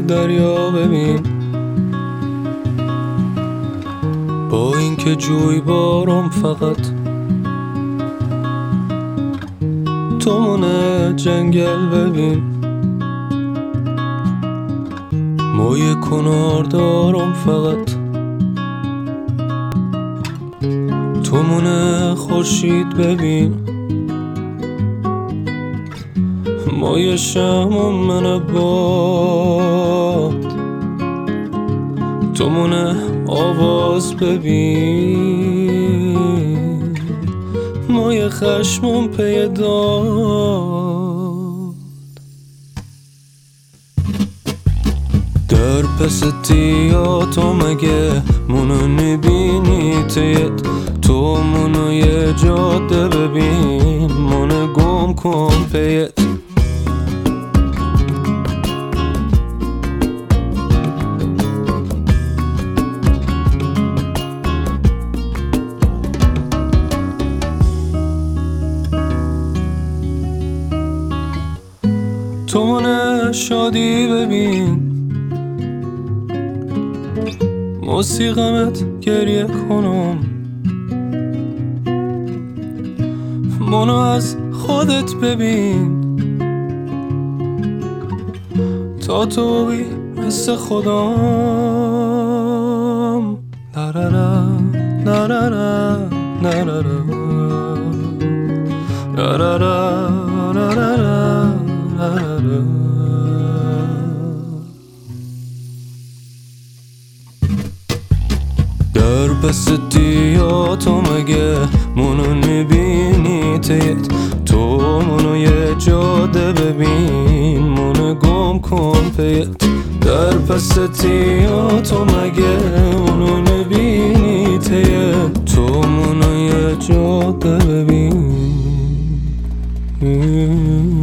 دریا ببین، با این که جوی بارم فقط تو مونه جنگل ببین، موی کنار دارم فقط تو مونه خورشید ببین، موی شمم من باد تو مونه آواز ببین، موی خشمم پی داد. در پس تیا تو مگه منو نبینی تیت، تو منو یه جاده ببین، منو گم کن پیت. تو منو شادی ببین، موسیقمت گریه کنم، منو از خودت ببین، تا توی مثل خودم. لارارا لارارا لارارا لارارا لارارا. در پس تیا تو مگه منو نبینی تیت، تو منو یه جاده ببین، منو گم کن پیت. در پس تیا تو مگه منو نبینی تیت، تو منو یه جاده ببین.